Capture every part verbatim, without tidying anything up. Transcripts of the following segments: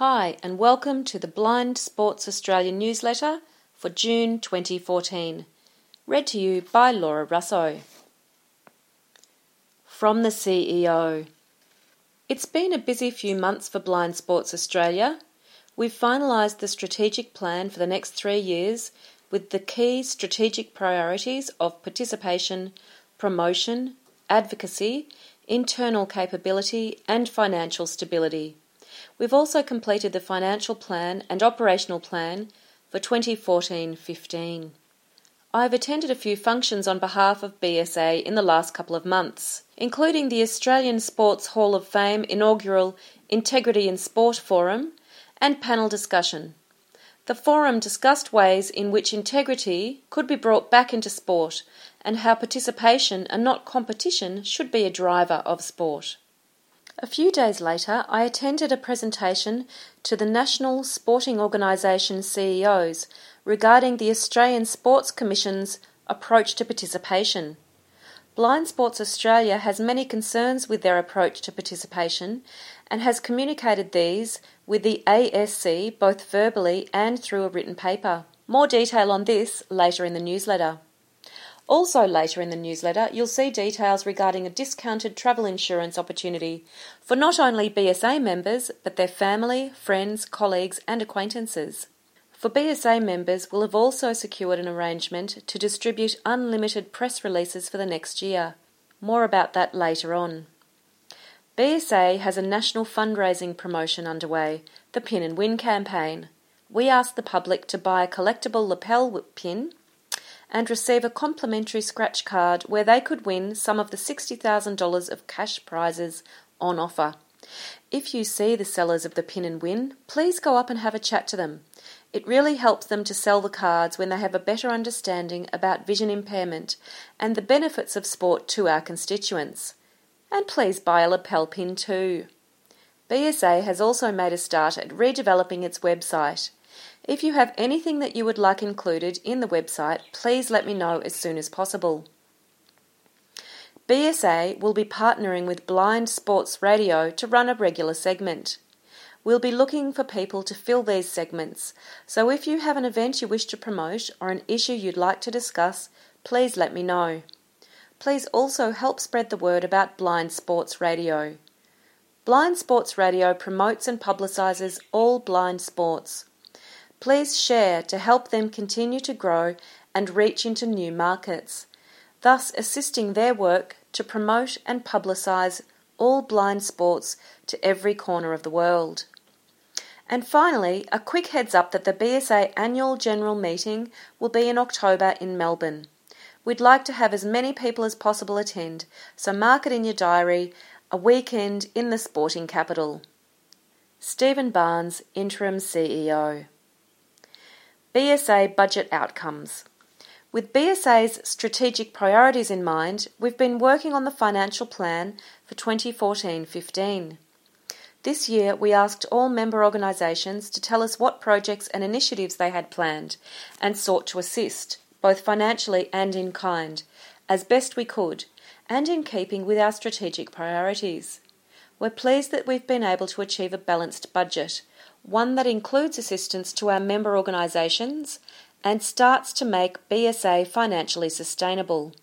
Hi and welcome to the Blind Sports Australia newsletter for June twenty fourteen, read to you by Laura Russo. From the C E O. It's been a busy few months for Blind Sports Australia. We've finalised the strategic plan for the next three years with the key strategic priorities of participation, promotion, advocacy, internal capability and financial stability. We've also completed the financial plan and operational plan for twenty fourteen fifteen. I've attended a few functions on behalf of B S A in the last couple of months, including the Australian Sports Hall of Fame inaugural Integrity in Sport Forum and panel discussion. The forum discussed ways in which integrity could be brought back into sport and how participation and not competition should be a driver of sport. A few days later, I attended a presentation to the National Sporting Organisation C E Os regarding the Australian Sports Commission's approach to participation. Blind Sports Australia has many concerns with their approach to participation and has communicated these with the A S C both verbally and through a written paper. More detail on this later in the newsletter. Also later in the newsletter, you'll see details regarding a discounted travel insurance opportunity for not only B S A members, but their family, friends, colleagues and acquaintances. For B S A members, we'll have also secured an arrangement to distribute unlimited press releases for the next year. More about that later on. B S A has a national fundraising promotion underway, the Pin and Win campaign. We ask the public to buy a collectible lapel pin and receive a complimentary scratch card where they could win some of the sixty thousand dollars of cash prizes on offer. If you see the sellers of the Pin and Win, please go up and have a chat to them. It really helps them to sell the cards when they have a better understanding about vision impairment and the benefits of sport to our constituents. And please buy a lapel pin too. B S A has also made a start at redeveloping its website. If you have anything that you would like included in the website, please let me know as soon as possible. B S A will be partnering with Blind Sports Radio to run a regular segment. We'll be looking for people to fill these segments, so if you have an event you wish to promote or an issue you'd like to discuss, please let me know. Please also help spread the word about Blind Sports Radio. Blind Sports Radio promotes and publicises all blind sports. Please share to help them continue to grow and reach into new markets, thus assisting their work to promote and publicise all blind sports to every corner of the world. And finally, a quick heads up that the B S A annual general meeting will be in October in Melbourne. We'd like to have as many people as possible attend, so mark it in your diary, a weekend in the sporting capital. Stephen Barnes, Interim C E O. B S A budget outcomes. With B S A's strategic priorities in mind, we've been working on the financial plan for twenty fourteen fifteen. This year, we asked all member organisations to tell us what projects and initiatives they had planned and sought to assist, both financially and in kind, as best we could, and in keeping with our strategic priorities. We're pleased that we've been able to achieve a balanced budget, one that includes assistance to our member organisations and starts to make B S A financially sustainable.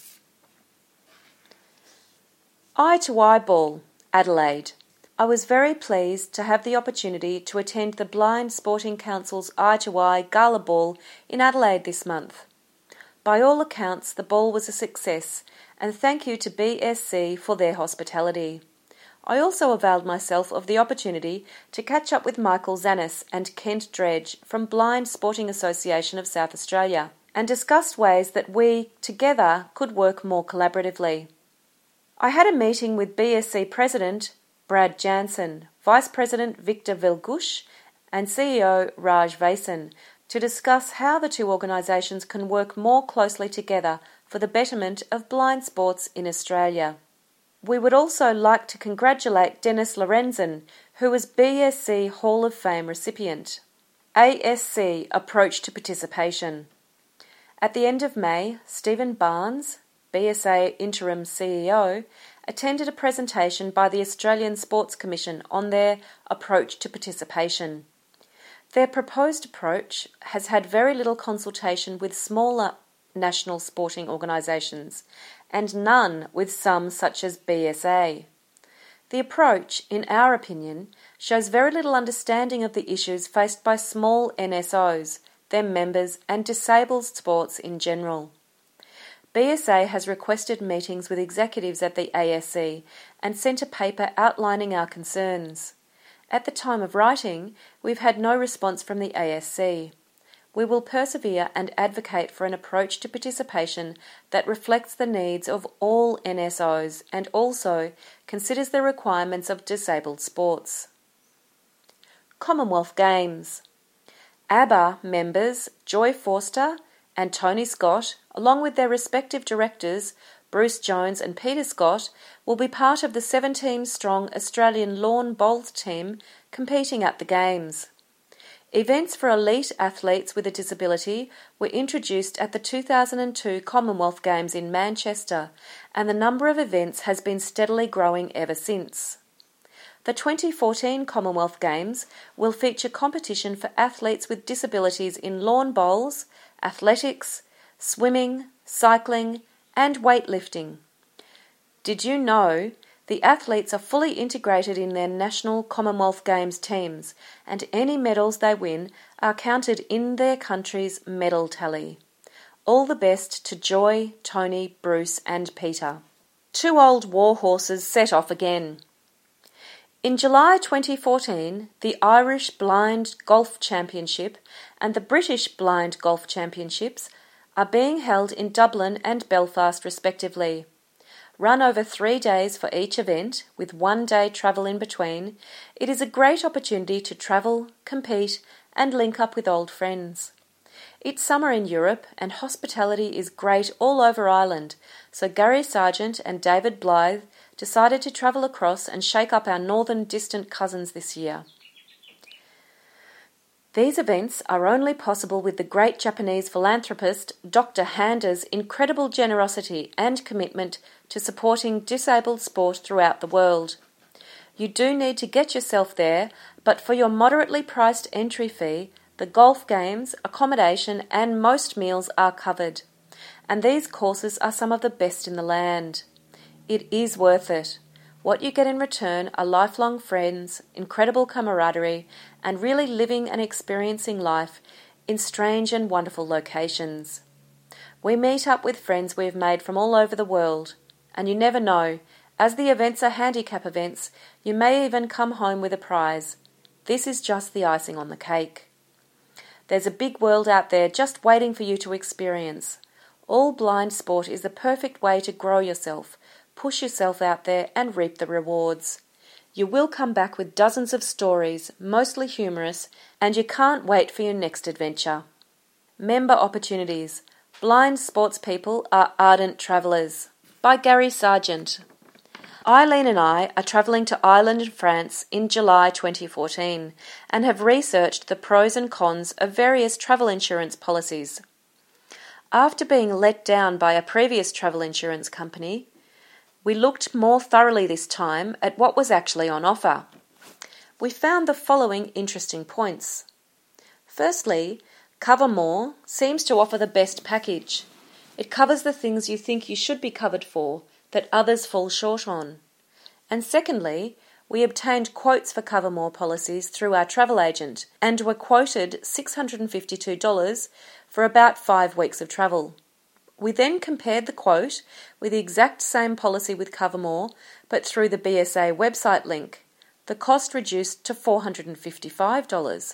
Eye to Eye Ball, Adelaide. I was very pleased to have the opportunity to attend the Blind Sporting Council's Eye to Eye Gala Ball in Adelaide this month. By all accounts, the ball was a success, and thank you to B S C for their hospitality. I also availed myself of the opportunity to catch up with Michael Zanis and Kent Dredge from Blind Sporting Association of South Australia and discussed ways that we, together, could work more collaboratively. I had a meeting with B S C President Brad Jansen, Vice President Victor Velgush and C E O Raj Vasan to discuss how the two organisations can work more closely together for the betterment of blind sports in Australia. We would also like to congratulate Dennis Lorenzen, who was B S C Hall of Fame recipient. A S C Approach to Participation. At the end of May, Stephen Barnes, B S A Interim C E O, attended a presentation by the Australian Sports Commission on their approach to participation. Their proposed approach has had very little consultation with smaller national sporting organisations and none with some such as B S A. The approach, in our opinion, shows very little understanding of the issues faced by small N S Os, their members and disabled sports in general. B S A has requested meetings with executives at the A S C and sent a paper outlining our concerns. At the time of writing, we've had no response from the A S C. We will persevere and advocate for an approach to participation that reflects the needs of all N S Os and also considers the requirements of disabled sports. Commonwealth Games. ABBA members Joy Forster and Tony Scott, along with their respective directors, Bruce Jones and Peter Scott, will be part of the seventeen-strong Australian lawn bowls team competing at the Games. Events for elite athletes with a disability were introduced at the two thousand two Commonwealth Games in Manchester, and the number of events has been steadily growing ever since. The twenty fourteen Commonwealth Games will feature competition for athletes with disabilities in lawn bowls, athletics, swimming, cycling, and weightlifting. Did you know the athletes are fully integrated in their national Commonwealth Games teams, and any medals they win are counted in their country's medal tally? All the best to Joy, Tony, Bruce, and Peter. Two old war horses set off again. In July twenty fourteen, the Irish Blind Golf Championship and the British Blind Golf Championships are being held in Dublin and Belfast respectively. Run over three days for each event, with one day travel in between, it is a great opportunity to travel, compete, and link up with old friends. It's summer in Europe, and hospitality is great all over Ireland, so Gary Sargent and David Blythe decided to travel across and shake up our northern distant cousins this year. These events are only possible with the great Japanese philanthropist Doctor Handa's incredible generosity and commitment to supporting disabled sport throughout the world. You do need to get yourself there, but for your moderately priced entry fee, the golf games, accommodation and most meals are covered. And these courses are some of the best in the land. It is worth it. What you get in return are lifelong friends, incredible camaraderie, and really living and experiencing life in strange and wonderful locations. We meet up with friends we have made from all over the world, and you never know, as the events are handicap events, you may even come home with a prize. This is just the icing on the cake. There's a big world out there just waiting for you to experience. All blind sport is the perfect way to grow yourself, push yourself out there and reap the rewards. You will come back with dozens of stories, mostly humorous, and you can't wait for your next adventure. Member opportunities. Blind sports people are ardent travellers. By Gary Sargent. Eileen and I are travelling to Ireland and France in July twenty fourteen and have researched the pros and cons of various travel insurance policies. After being let down by a previous travel insurance company, we looked more thoroughly this time at what was actually on offer. We found the following interesting points. Firstly, Covermore seems to offer the best package. It covers the things you think you should be covered for that others fall short on. And secondly, we obtained quotes for Covermore policies through our travel agent and were quoted six hundred fifty-two dollars for about five weeks of travel. We then compared the quote with the exact same policy with Covermore, but through the B S A website link. The cost reduced to four hundred fifty-five dollars.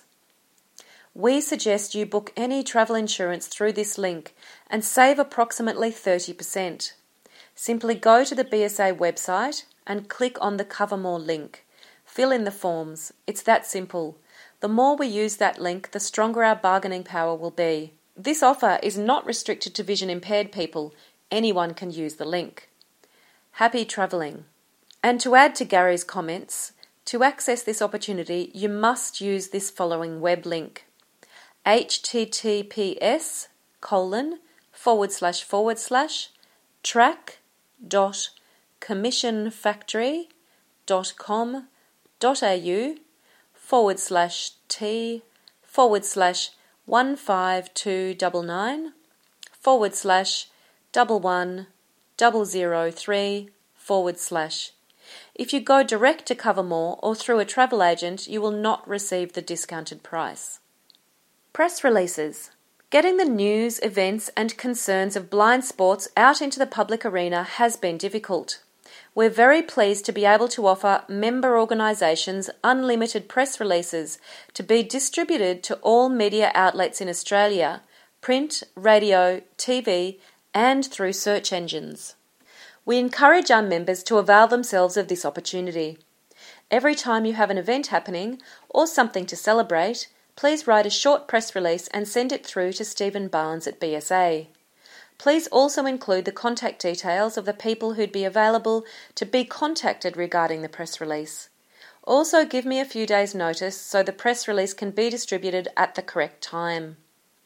We suggest you book any travel insurance through this link and save approximately thirty percent. Simply go to the B S A website and click on the Covermore link. Fill in the forms. It's that simple. The more we use that link, the stronger our bargaining power will be. This offer is not restricted to vision-impaired people. Anyone can use the link. Happy travelling. And to add to Gary's comments, to access this opportunity, you must use this following web link. https colon forward slash forward slash track dot commissionfactory.com.au forward slash T forward slash one five two nine nine forward slash double one double zero three forward slash. If you go direct to Covermore or through a travel agent, you will not receive the discounted price. Press releases. Getting the news, events and concerns of blind sports out into the public arena has been difficult. We're very pleased to be able to offer member organisations unlimited press releases to be distributed to all media outlets in Australia, print, radio, T V and through search engines. We encourage our members to avail themselves of this opportunity. Every time you have an event happening or something to celebrate, please write a short press release and send it through to Stephen Barnes at B S A. Please also include the contact details of the people who'd be available to be contacted regarding the press release. Also give me a few days' notice so the press release can be distributed at the correct time.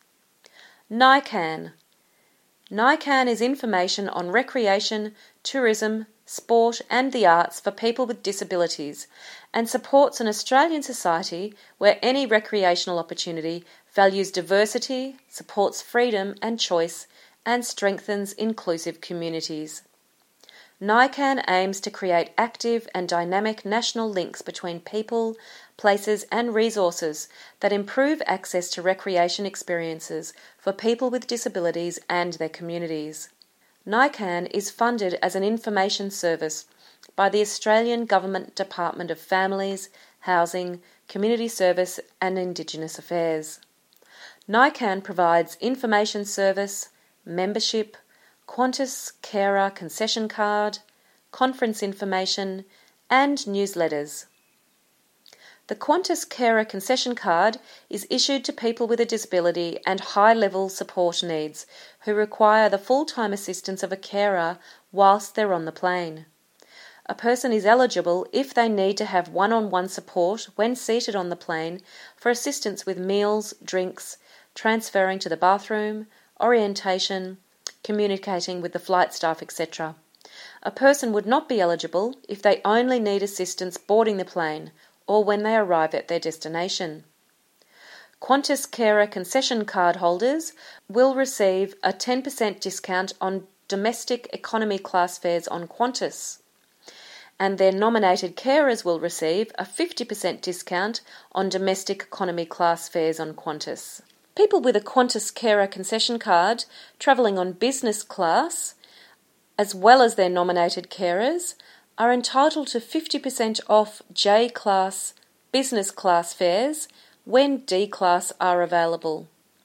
NICAN. NICAN is information on recreation, tourism, sport and the arts for people with disabilities and supports an Australian society where any recreational opportunity values diversity, supports freedom and choice and strengthens inclusive communities. NICAN aims to create active and dynamic national links between people, places and resources that improve access to recreation experiences for people with disabilities and their communities. NICAN is funded as an information service by the Australian Government Department of Families, Housing, Community Service and Indigenous Affairs. NICAN provides information service, membership, Qantas Carer concession card, conference information and newsletters. The Qantas Carer concession card is issued to people with a disability and high-level support needs who require the full-time assistance of a carer whilst they're on the plane. A person is eligible if they need to have one-on-one support when seated on the plane for assistance with meals, drinks, transferring to the bathroom, orientation, communicating with the flight staff, et cetera. A person would not be eligible if they only need assistance boarding the plane or when they arrive at their destination. Qantas Carer concession card holders will receive a ten percent discount on domestic economy class fares on Qantas, and their nominated carers will receive a fifty percent discount on domestic economy class fares on Qantas. People with a Qantas Carer concession card travelling on business class, as well as their nominated carers, are entitled to fifty percent off J-class business class fares when D-class are available.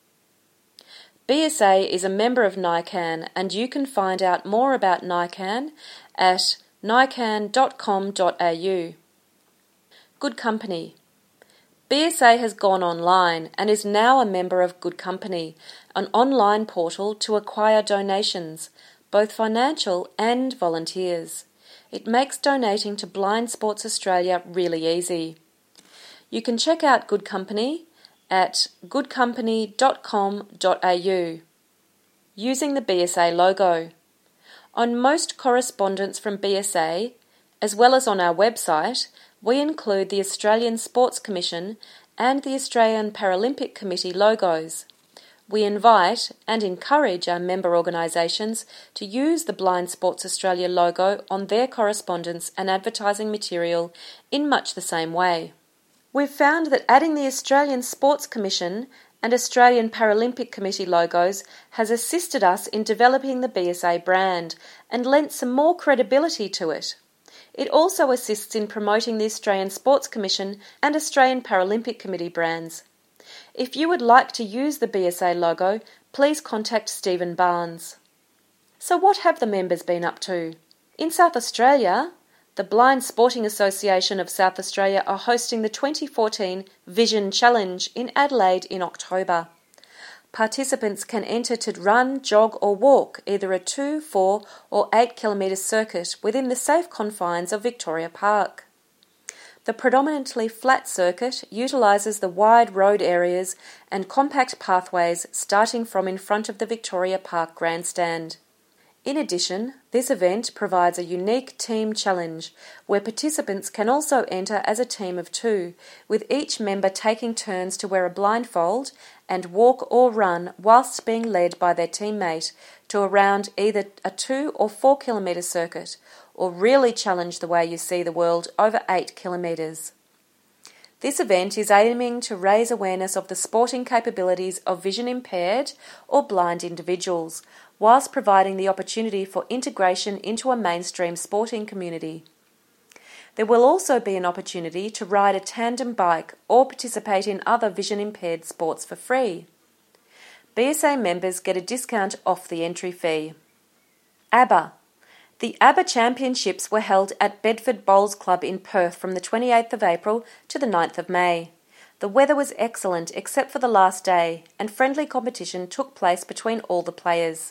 B S A is a member of NICAN and you can find out more about NICAN at nican dot com dot a u. Good Company. B S A has gone online and is now a member of Good Company, an online portal to acquire donations, both financial and volunteers. It makes donating to Blind Sports Australia really easy. You can check out Good Company at good company dot com dot a u using the B S A logo. On most correspondence from B S A, as well as on our website, we include the Australian Sports Commission and the Australian Paralympic Committee logos. We invite and encourage our member organisations to use the Blind Sports Australia logo on their correspondence and advertising material in much the same way. We've found that adding the Australian Sports Commission and Australian Paralympic Committee logos has assisted us in developing the B S A brand and lent some more credibility to it. It also assists in promoting the Australian Sports Commission and Australian Paralympic Committee brands. If you would like to use the B S A logo, please contact Stephen Barnes. So what have the members been up to? In South Australia, the Blind Sporting Association of South Australia are hosting the twenty fourteen Vision Challenge in Adelaide in October. Participants can enter to run, jog or walk either a two, four or eight kilometre circuit within the safe confines of Victoria Park. The predominantly flat circuit utilises the wide road areas and compact pathways starting from in front of the Victoria Park grandstand. In addition, this event provides a unique team challenge where participants can also enter as a team of two, with each member taking turns to wear a blindfold and walk or run whilst being led by their teammate to around either a two or four kilometre circuit, or really challenge the way you see the world over eight kilometres. This event is aiming to raise awareness of the sporting capabilities of vision impaired or blind individuals, whilst providing the opportunity for integration into a mainstream sporting community. There will also be an opportunity to ride a tandem bike or participate in other vision impaired sports for free. B S A members get a discount off the entry fee. ABBA. The ABBA Championships were held at Bedford Bowls Club in Perth from the twenty-eighth of April to the ninth of May. The weather was excellent except for the last day, and friendly competition took place between all the players.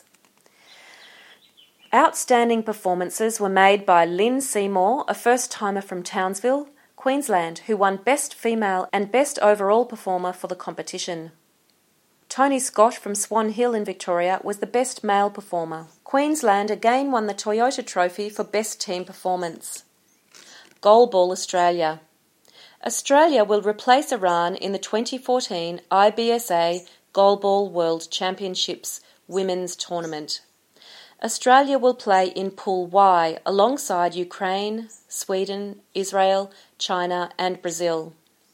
Outstanding performances were made by Lynn Seymour, a first-timer from Townsville, Queensland, who won Best Female and Best Overall Performer for the competition. Tony Scott from Swan Hill in Victoria was the Best Male Performer. Queensland again won the Toyota Trophy for Best Team Performance. Goalball Australia. Australia will replace Iran in the twenty fourteen I B S A Goalball World Championships Women's Tournament. Australia will play in Pool Y alongside Ukraine, Sweden, Israel, China and Brazil.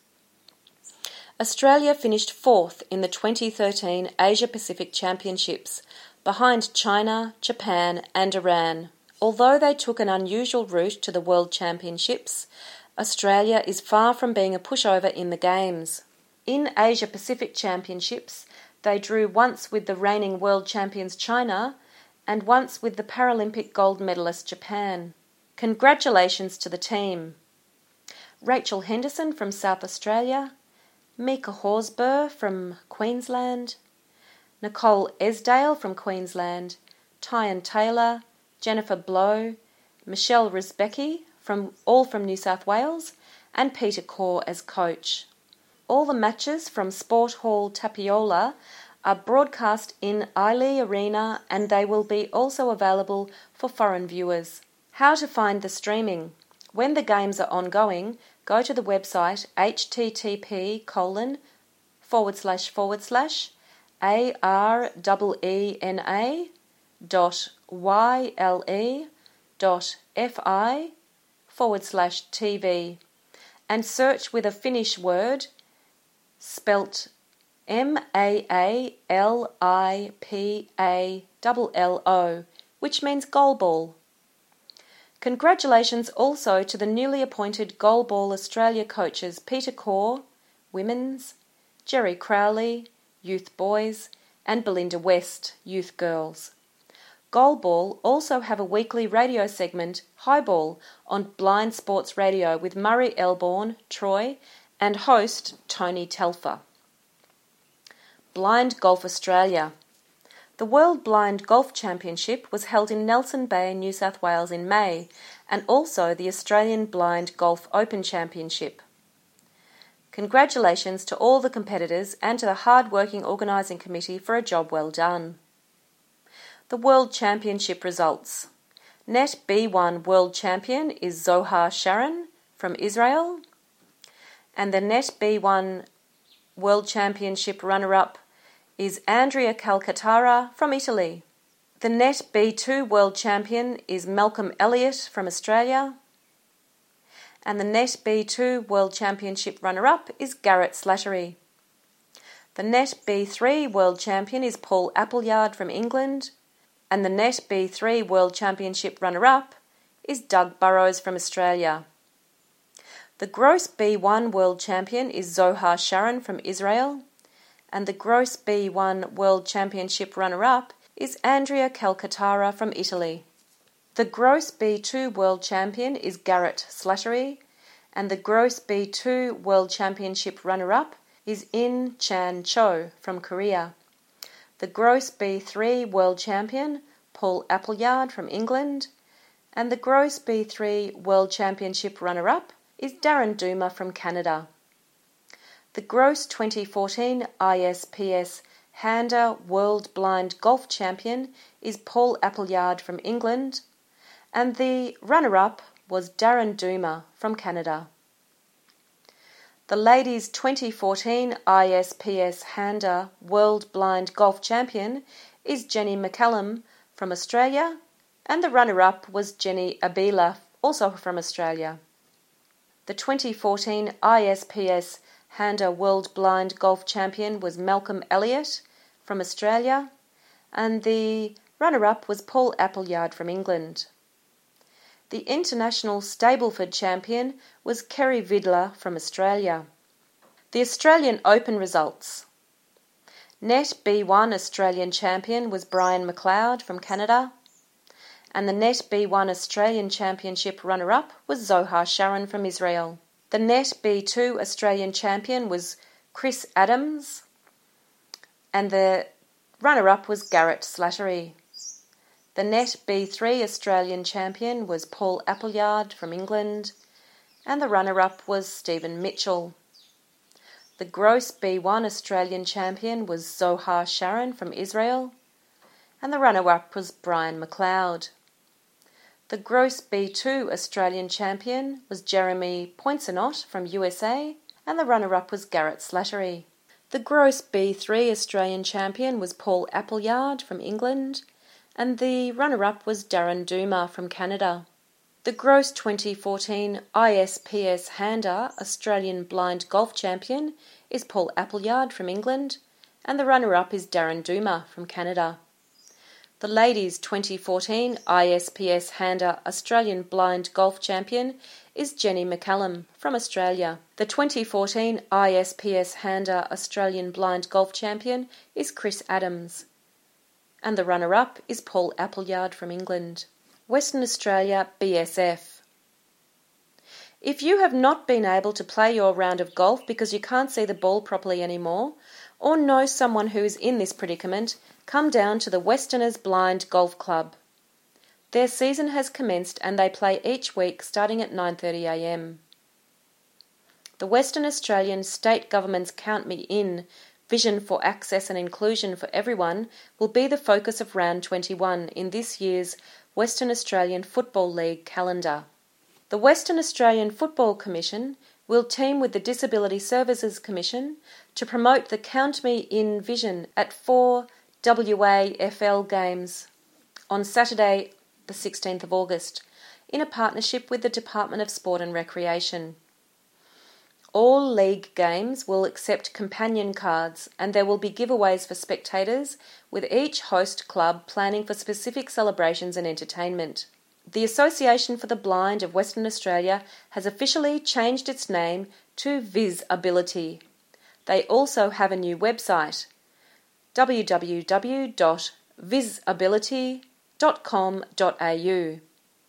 Australia finished fourth in the twenty thirteen Asia-Pacific Championships, behind China, Japan and Iran. Although they took an unusual route to the World Championships, Australia is far from being a pushover in the Games. In Asia-Pacific Championships, they drew once with the reigning world champions China and once with the Paralympic gold medalist Japan. Congratulations to the team. Rachel Henderson from South Australia, Mika Horsburgh from Queensland, Nicole Esdale from Queensland, Tyan Taylor, Jennifer Blow, Michelle Risbecki, from all from New South Wales, and Peter Corr as coach. All the matches from Sport Hall Tapiola are broadcast in Eiley Arena, and they will be also available for foreign viewers. How to find the streaming? When the games are ongoing, go to the website http colon forward slash forward slash arena dot yle dot fi forward slash tv and search with a Finnish word spelt M A A L I P A L L O, which means goalball. Congratulations also to the newly appointed Goalball Australia coaches Peter Corr, Women's, Jerry Crowley, Youth Boys, and Belinda West, Youth Girls. Goalball also have a weekly radio segment, Highball, on Blind Sports Radio with Murray Elborn, Troy, and host Tony Telfer. Blind Golf Australia. The World Blind Golf Championship was held in Nelson Bay, New South Wales in May, and also the Australian Blind Golf Open Championship. Congratulations to all the competitors and to the hard-working organising committee for a job well done. The World Championship results. Net B one World Champion is Zohar Sharon from Israel, and the Net B one World Championship runner-up is Andrea Calcaterra from Italy. The Net B two World Champion is Malcolm Elliott from Australia, and the Net B two World Championship runner-up is Garrett Slattery. The Net B three World Champion is Paul Appleyard from England, and the Net B three World Championship runner-up is Doug Burrows from Australia. The Gross B one World Champion is Zohar Sharon from Israel, and the Gross B one World Championship runner-up is Andrea Calcaterra from Italy. The Gross B two World Champion is Garrett Slattery, and the Gross B two World Championship runner-up is In Chan Cho from Korea. The Gross B three World Champion, Paul Appleyard from England, and the Gross B three World Championship runner-up is Darren Duma from Canada. The Gross twenty fourteen I S P S Hander World Blind Golf Champion is Paul Appleyard from England, and the runner-up was Darren Duma from Canada. The ladies' twenty fourteen I S P S Hander World Blind Golf Champion is Jenny McCallum from Australia, and the runner-up was Jenny Abela, also from Australia. The twenty fourteen I S P S Hander World Blind Golf Champion was Malcolm Elliott from Australia, and the runner-up was Paul Appleyard from England. The International Stableford Champion was Kerry Vidler from Australia. The Australian Open results. Net B one Australian Champion was Brian McLeod from Canada, and the Net B one Australian Championship runner-up was Zohar Sharon from Israel. The Net B two Australian Champion was Chris Adams, and the runner-up was Garrett Slattery. The Net B three Australian Champion was Paul Appleyard from England, and the runner-up was Stephen Mitchell. The Gross B one Australian Champion was Zohar Sharon from Israel, and the runner-up was Brian McLeod. The Gross B two Australian Champion was Jeremy Poincenot from U S A, and the runner-up was Garrett Slattery. The Gross B three Australian Champion was Paul Appleyard from England, and the runner-up was Darren Duma from Canada. The Gross twenty fourteen I S P S Hander Australian Blind Golf Champion is Paul Appleyard from England, and the runner-up is Darren Duma from Canada. The Ladies twenty fourteen I S P S Hander Australian Blind Golf Champion is Jenny McCallum from Australia. The twenty fourteen I S P S Hander Australian Blind Golf Champion is Chris Adams, and the runner-up is Paul Appleyard from England. Western Australia B S F. If you have not been able to play your round of golf because you can't see the ball properly anymore, or know someone who is in this predicament, come down to the Westerners Blind Golf Club. Their season has commenced and they play each week starting at nine thirty a m. The Western Australian State Government's Count Me In Vision for Access and Inclusion for Everyone will be the focus of Round twenty-one in this year's Western Australian Football League calendar. The Western Australian Football Commission will team with the Disability Services Commission to promote the Count Me In vision at four W A F L games on Saturday the sixteenth of August in a partnership with the Department of Sport and Recreation. All league games will accept companion cards, and there will be giveaways for spectators, with each host club planning for specific celebrations and entertainment. The Association for the Blind of Western Australia has officially changed its name to Visability. They also have a new website, w w w dot visability dot com dot a u.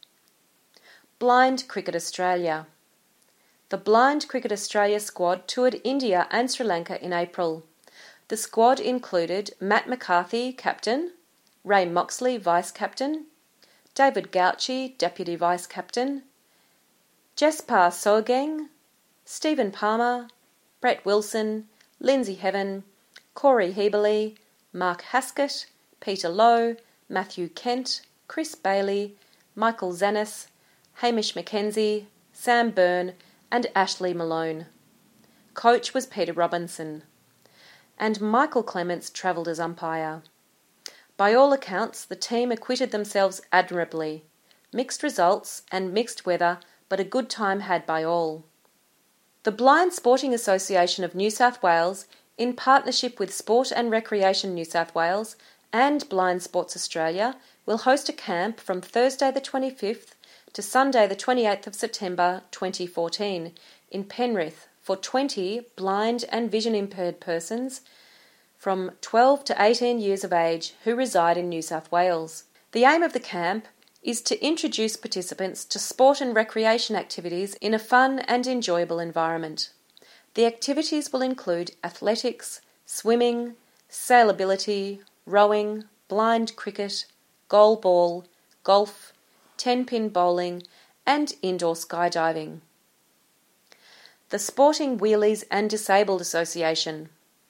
Blind Cricket Australia. The Blind Cricket Australia squad toured India and Sri Lanka in April. The squad included Matt McCarthy, captain, Ray Moxley, vice-captain, David Gauchi, deputy vice-captain, Jaspar Sogeng, Stephen Palmer, Brett Wilson, Lindsay Heaven, Corey Heberley, Mark Haskett, Peter Lowe, Matthew Kent, Chris Bailey, Michael Zanis, Hamish McKenzie, Sam Byrne, and Ashley Malone. Coach was Peter Robinson, and Michael Clements travelled as umpire. By all accounts, the team acquitted themselves admirably. Mixed results and mixed weather, but a good time had by all. The Blind Sporting Association of New South Wales, in partnership with Sport and Recreation New South Wales and Blind Sports Australia, will host a camp from Thursday the twenty-fifth to Sunday the twenty-eighth of September twenty fourteen in Penrith for twenty blind and vision impaired persons from twelve to eighteen years of age who reside in New South Wales. The aim of the camp is to introduce participants to sport and recreation activities in a fun and enjoyable environment. The activities will include athletics, swimming, sailability, rowing, blind cricket, goal ball, golf, ten-pin bowling, and indoor skydiving. The Sporting Wheelies and Disabled Association.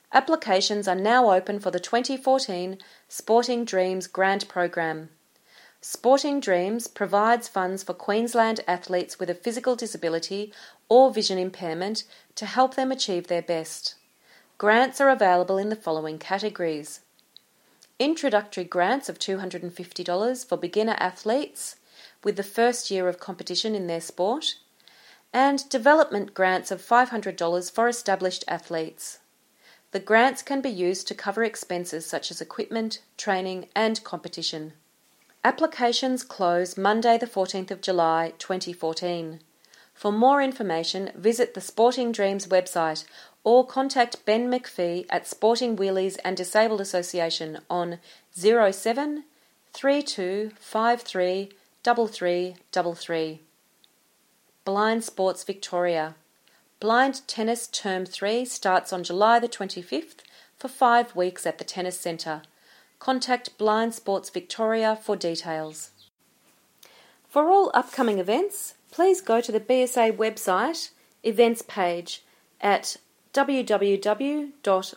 Applications are now open for the twenty fourteen Sporting Dreams Grant Program. Sporting Dreams provides funds for Queensland athletes with a physical disability or vision impairment to help them achieve their best. Grants are available in the following categories: introductory grants of two hundred fifty dollars for beginner athletes with the first year of competition in their sport, and development grants of five hundred dollars for established athletes. The grants can be used to cover expenses such as equipment, training and competition. Applications close Monday the fourteenth of July twenty fourteen. For more information, visit the Sporting Dreams website or contact Ben McPhee at Sporting Wheelies and Disabled Association on zero seven three two five three three three three three. Blind Sports Victoria. Blind Tennis Term three starts on July the twenty-fifth for five weeks at the Tennis Centre. Contact Blind Sports Victoria for details. For all upcoming events, please go to the B S A website events page at w w w dot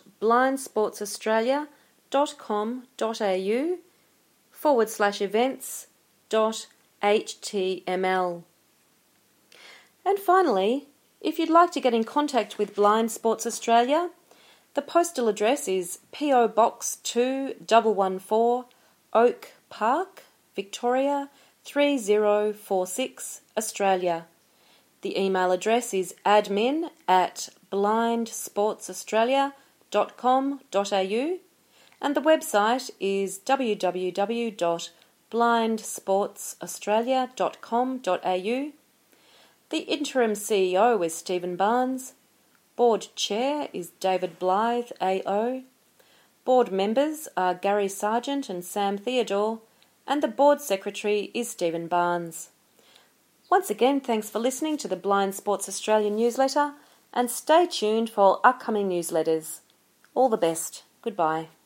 blindsportsaustralia.com.au forward slash events dot html. And finally, if you'd like to get in contact with Blind Sports Australia, the postal address is P O Box two one one four, Oak Park, Victoria three zero four six, Australia. The email address is admin at blindsportsaustralia dot com dot a u and the website is w w w dot blindsportsaustralia dot com dot a u. The interim C E O is Stephen Barnes. Board Chair is David Blythe, A O. Board members are Gary Sargent and Sam Theodore, and the Board Secretary is Stephen Barnes. Once again, thanks for listening to the Blind Sports Australia newsletter, and stay tuned for upcoming newsletters. All the best. Goodbye.